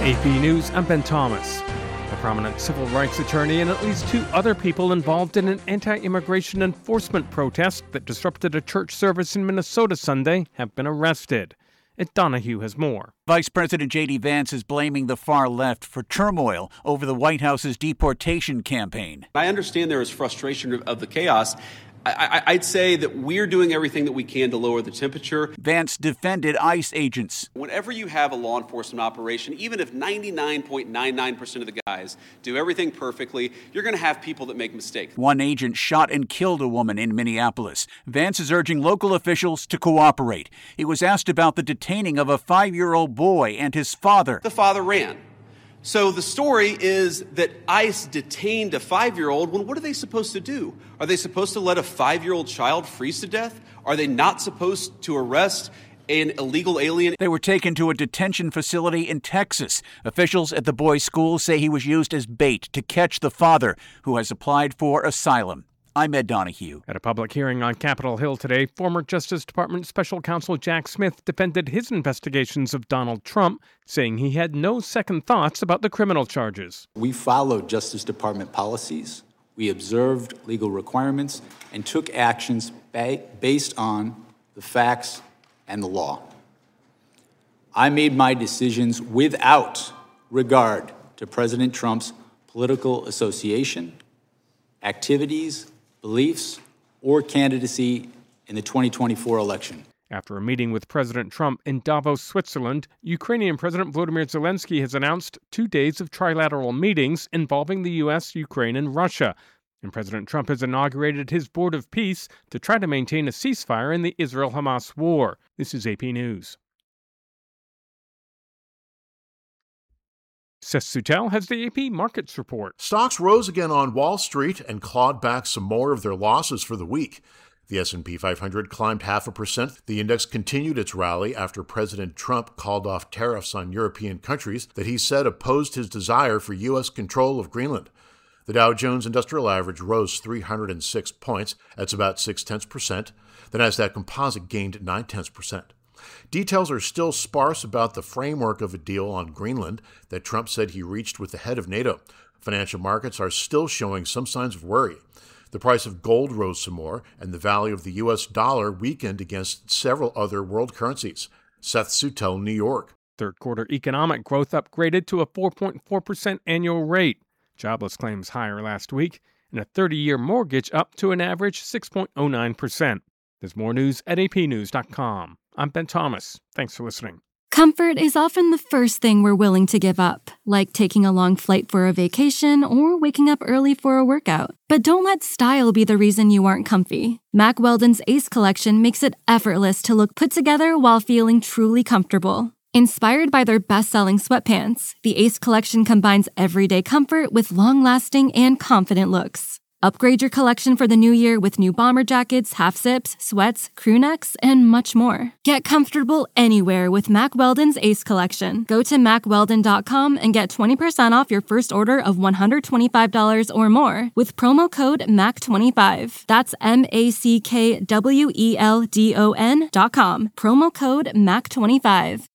AP News, I'm Ben Thomas. A prominent civil rights attorney and at least two other people involved in an anti-immigration enforcement protest that disrupted a church service in Minnesota Sunday have been arrested. Ed Donahue has more. Vice President J.D. Vance is blaming the far left for turmoil over the White House's deportation campaign. I understand there is frustration of the chaos. I'd say that we're doing everything that we can to lower the temperature. Vance defended ICE agents. Whenever you have a law enforcement operation, even if 99.99% of the guys do everything perfectly, you're going to have people that make mistakes. One agent shot and killed a woman in Minneapolis. Vance is urging local officials to cooperate. He was asked about the detaining of a 5-year-old boy and his father. The father ran. So the story is that ICE detained a 5-year-old. Well, what are they supposed to do? Are they supposed to let a 5-year-old child freeze to death? Are they not supposed to arrest an illegal alien? They were taken to a detention facility in Texas. Officials at the boy's school say he was used as bait to catch the father, who has applied for asylum. I'm Ed Donahue. At a public hearing on Capitol Hill today, former Justice Department Special Counsel Jack Smith defended his investigations of Donald Trump, saying he had no second thoughts about the criminal charges. We followed Justice Department policies. We observed legal requirements and took actions based on the facts and the law. I made my decisions without regard to President Trump's political association, activities, beliefs, or candidacy in the 2024 election. After a meeting with President Trump in Davos, Switzerland, Ukrainian President Volodymyr Zelensky has announced 2 days of trilateral meetings involving the U.S., Ukraine, and Russia. And President Trump has inaugurated his Board of Peace to try to maintain a ceasefire in the Israel-Hamas war. This is AP News. Seth Sutel has the AP Markets Report. Stocks rose again on Wall Street and clawed back some more of their losses for the week. The S&P 500 climbed 0.5%. The index continued its rally after President Trump called off tariffs on European countries that he said opposed his desire for U.S. control of Greenland. The Dow Jones Industrial Average rose 306 points. That's about 0.6%. The Nasdaq Composite gained 0.9%. Details are still sparse about the framework of a deal on Greenland that Trump said he reached with the head of NATO. Financial markets are still showing some signs of worry. The price of gold rose some more, and the value of the U.S. dollar weakened against several other world currencies. Seth Sutel, New York. Third quarter economic growth upgraded to a 4.4% annual rate. Jobless claims higher last week, and a 30-year mortgage up to an average 6.09%. There's more news at apnews.com. I'm Ben Thomas. Thanks for listening. Comfort is often the first thing we're willing to give up, like taking a long flight for a vacation or waking up early for a workout. But don't let style be the reason you aren't comfy. Mack Weldon's Ace Collection makes it effortless to look put together while feeling truly comfortable. Inspired by their best-selling sweatpants, the Ace Collection combines everyday comfort with long-lasting and confident looks. Upgrade your collection for the new year with new bomber jackets, half-zips, sweats, crew necks, and much more. Get comfortable anywhere with Mack Weldon's Ace Collection. Go to MackWeldon.com and get 20% off your first order of $125 or more with promo code MACK25. That's MackWeldon.com. Promo code MACK25.